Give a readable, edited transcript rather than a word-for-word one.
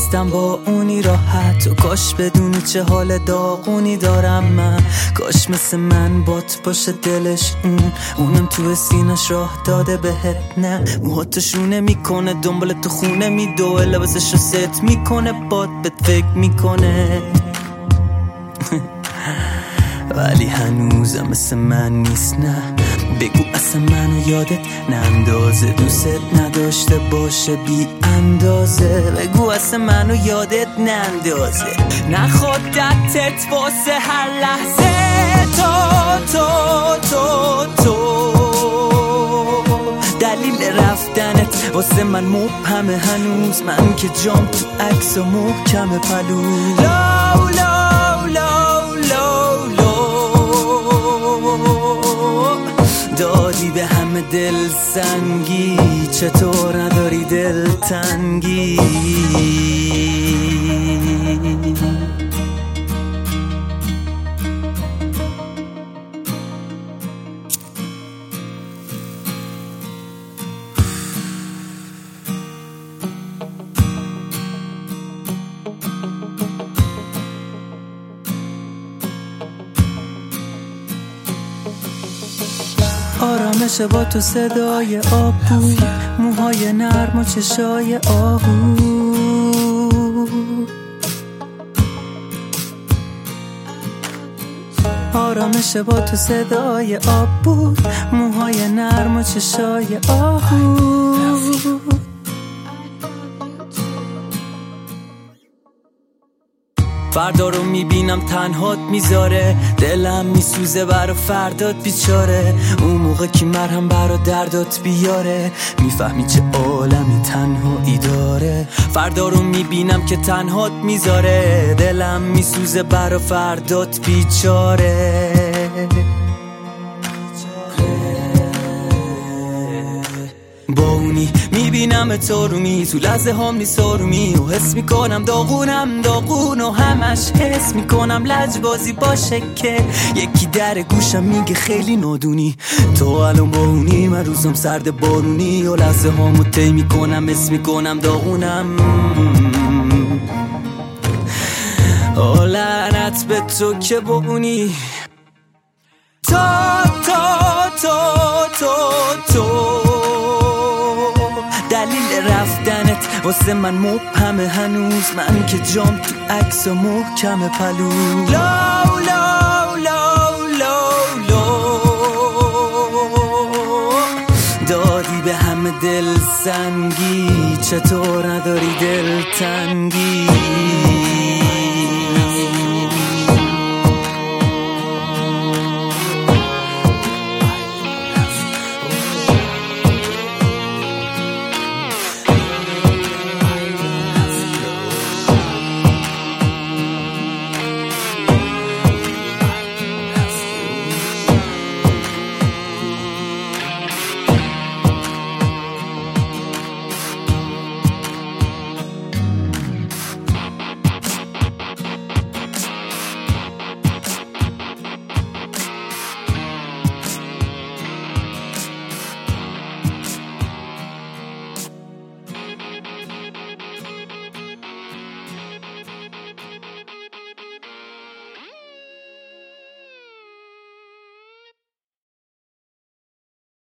نیستم با اونی راحت. تو کاش بدونی چه حال داغونی دارم من. کاش مثل من بات باشه دلش اونم تو سینش راه داده بهت. نه موهاتو شونه میکنه، دنبال تو خونه میدوه، لباسشو ست میکنه، باد بهت فکر میکنه ولی هنوزم مثل من نیست. نه بگو اصلا منو یادت نندازه، دوست نداشته باشه بی اندازه. بگو اصلا منو یادت نندازه، نخواد دستت واسه هر لحظه. تو دلیل رفتنت واسه من مبهمه هنوز. من که جام تو عکس و محکم پلو. لو لو لو لو لو دادی به همه دل سنگی، چطور نداری دل تنگی؟ آرامش با تو صدای آب بود، موهای نرم و چشای آهو. آرامش با تو صدای آب بود، موهای نرم و چشای آهو. فردا رو میبینم تنهات میذاره، دلم میسوزه برا فردات بیچاره. اون موقع که مرهم برا دردات بیاره، میفهمی چه عالمی تنهایی داره. فردا رو میبینم که تنهات میذاره، دلم میسوزه برا فردات بیچاره. با اونی میبینم تو رومی، تو لحظه هم نیست آرومی و حس میکنم داغون و همش حس میکنم لجبازی باشه که یکی در گوشم میگه خیلی نادونی. تو الان با اونی، من روزم سرد بارونی و لحظه همو طی میکنم، حس میکنم داغونم. لعنت به تو که با اونی. تو دلیل رفتنت واسه من مبهمه هنوز. من که جام تو عکس و محکم پلو. لو لو لو لو لو دادی به همه دل سنگی، چطور نداری دل تنگی؟